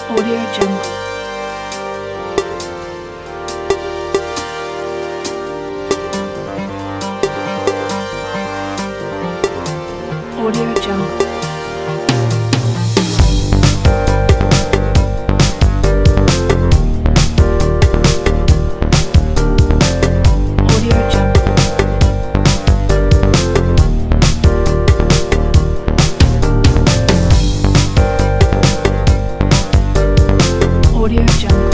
Audio Jungle. Audio Jungle. Audio Jungle.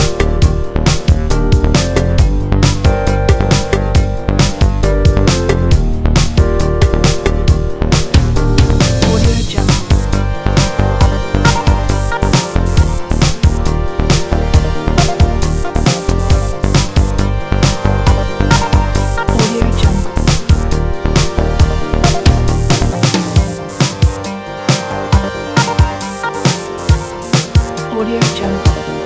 Audio Jungle. Audio Jungle. Audio Jungle.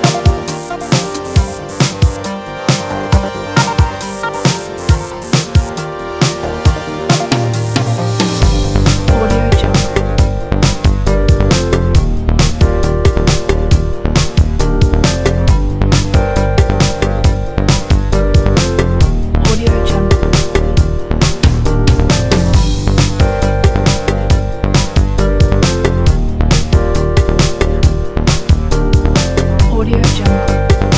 Audio Jungle.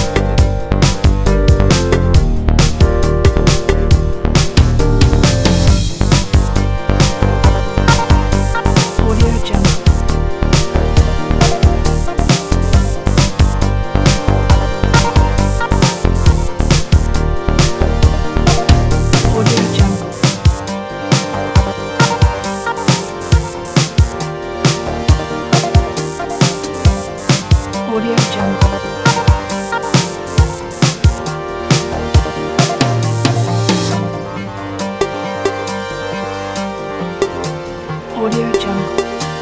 Audio Jungle. Audio Jungle. Audio Jungle. Audio Jungle.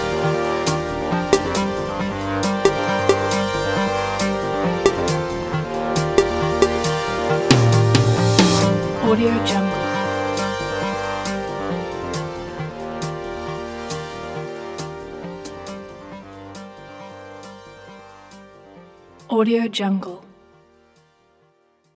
Audio Jungle. Audio Jungle.